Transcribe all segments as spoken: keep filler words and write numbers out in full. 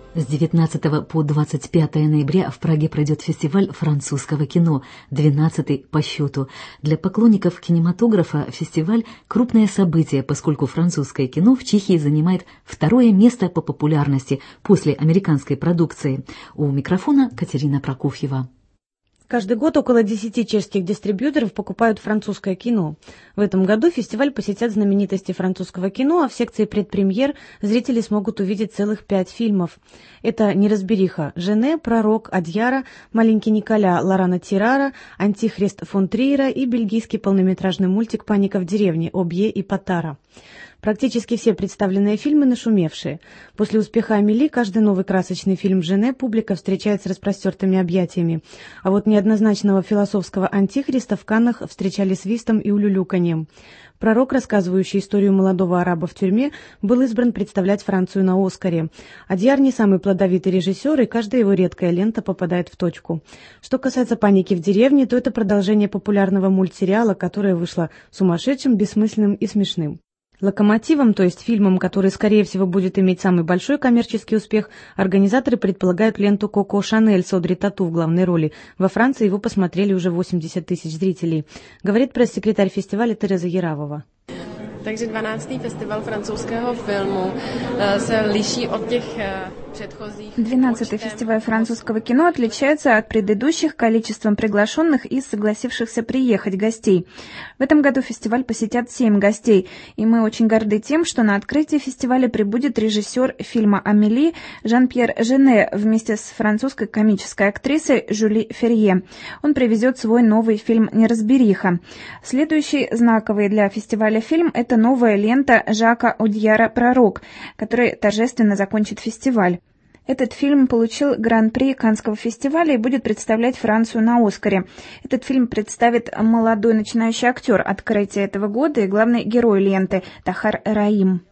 С девятнадцатого по двадцать пятое ноября в Праге пройдет фестиваль французского кино, двенадцатый по счету. Для поклонников кинематографа фестиваль – крупное событие, поскольку французское кино в Чехии занимает второе место по популярности после американской продукции. У микрофона Катерина Прокофьева. Каждый год около десяти чешских дистрибьюторов покупают французское кино. В этом году фестиваль посетят знаменитости французского кино, а в секции предпремьер зрители смогут увидеть целых пять фильмов. Это «Неразбериха» Жене, «Пророк» Одьяра, «Маленький Николя» Лорана Тирара, «Антихрист» фон Триера и бельгийский полнометражный мультик «Паника в деревне» Обье и Патара. Практически все представленные фильмы нашумевшие. После успеха «Амели» каждый новый красочный фильм «Жене» публика встречает с распростертыми объятиями. А вот неоднозначного философского «Антихриста» в Каннах встречали свистом и улюлюканьем. «Пророк», рассказывающий историю молодого араба в тюрьме, был избран представлять Францию на «Оскаре». Одьяр не самый плодовитый режиссер, и каждая его редкая лента попадает в точку. Что касается «Паники в деревне», то это продолжение популярного мультсериала, которое вышло сумасшедшим, бессмысленным и смешным. Локомотивом, то есть фильмом, который, скорее всего, будет иметь самый большой коммерческий успех, организаторы предполагают ленту «Коко Шанель» с Одри Тату в главной роли. Во Франции его посмотрели уже восемьдесят тысяч зрителей, говорит пресс-секретарь фестиваля Тереза Яравова. Takže dvanáctý festival francouzského filmu se liší od těch předchozích. двенадцатый фестиваль французского кино отличается от предыдущих количеством приглашенных и согласившихся приехать гостей. В этом году фестиваль посетят семь гостей, и мы очень горды тем, что на открытие фестиваля прибудет режиссер фильма «Амели» Жан-Пьер Жене вместе с французской комической актрисой Жюли Ферье. Он привезет свой новый фильм «Неразбериха». Следующий знаковый для фестиваля фильм – это Это новая лента Жака Одьяра «Пророк», который торжественно закончит фестиваль. Этот фильм получил гран-при Каннского фестиваля и будет представлять Францию на «Оскаре». Этот фильм представит молодой начинающий актер открытия этого года и главный герой ленты Тахар Раим.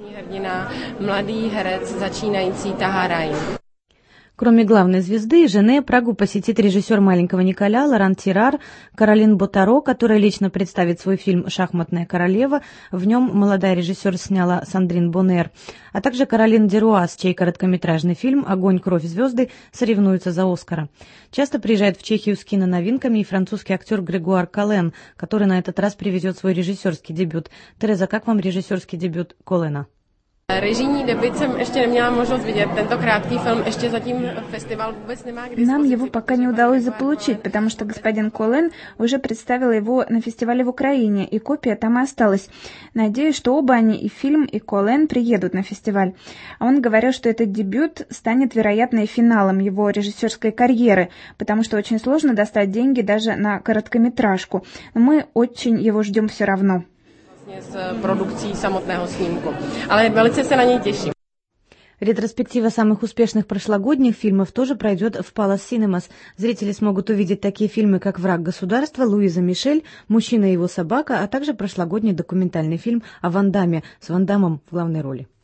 Кроме главной звезды, Жене, Прагу посетит режиссер «Маленького Николя» Лоран Тирар, Каролин Ботаро, которая лично представит свой фильм «Шахматная королева». В нем молодая режиссер сняла Сандрин Боннер, а также Каролин Деруаз, чей короткометражный фильм «Огонь, кровь, звезды» соревнуется за «Оскара». Часто приезжает в Чехию с киноновинками и французский актер Грегуар Колен, который на этот раз привезет свой режиссерский дебют. Тереза, как вам режиссерский дебют Колена? Režijní debut jsem ještě neměla možnost vidět. Tento krátký film ještě zatím festival vůbec nemá k dispozici. Нам его пока не удалось заполучить, потому что господин Колен уже представил его на фестивале в Украине, и копия там и осталась. Надеюсь, что оба они, и фильм, и Колен, приедут на фестиваль. А он говорил, что этот дебют станет, вероятно, и финалом его режиссерской карьеры, потому что очень сложно достать деньги даже на короткометражку. Но мы очень его ждем все равно. S produkcí samotného snímku. Ale velice se na něj těším. Ретроспектива самых успешных прошлогодних фильмов тоже пройдет в Palace Cinemas. Зрители смогут увидеть такие фильмы, как «Враг государства», Луиза Мишель, «Мужчина и его собака», а также прошлогодний документальный фильм о Ван Дамме с Ван Даммом в главной роли.